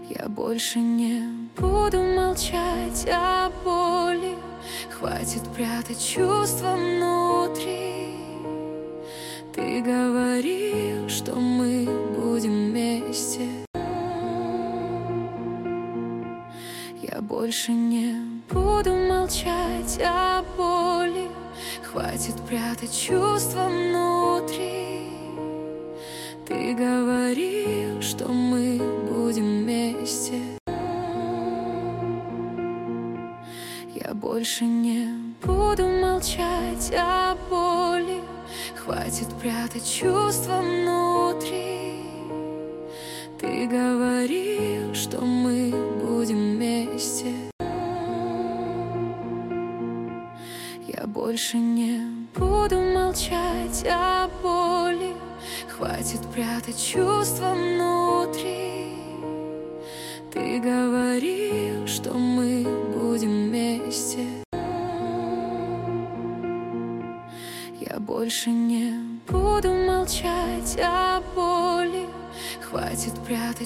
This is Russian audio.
Я больше не буду молчать о боли. Хватит прятать чувства внутри. Ты говорил, что мы будем вместе. Я больше не буду молчать о боли. Хватит прятать чувства внутри. Ты говорил, что мы будем вместе. Я больше не буду молчать о боли. Хватит прятать чувства внутри. Ты говорил, что мы будем вместе. Я больше не буду молчать о боли. Хватит прятать чувства внутри. Ты говорил, что мы будем вместе. Я больше не буду молчать о боли. Хватит прятать